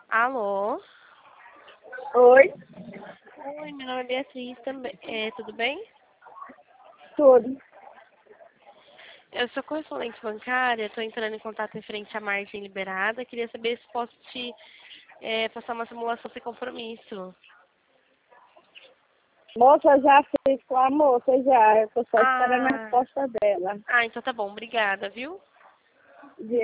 Alô? Oi, Oi, meu nome é Beatriz também. Tudo bem? tudo. Eu sou correspondente bancária, estou entrando em contato referente à margem liberada. Queria saber se posso te passar uma simulação sem compromisso. Moça, já fiz com a moça, já. Eu tô só esperando a Ah, resposta dela. então tá bom, obrigada, viu?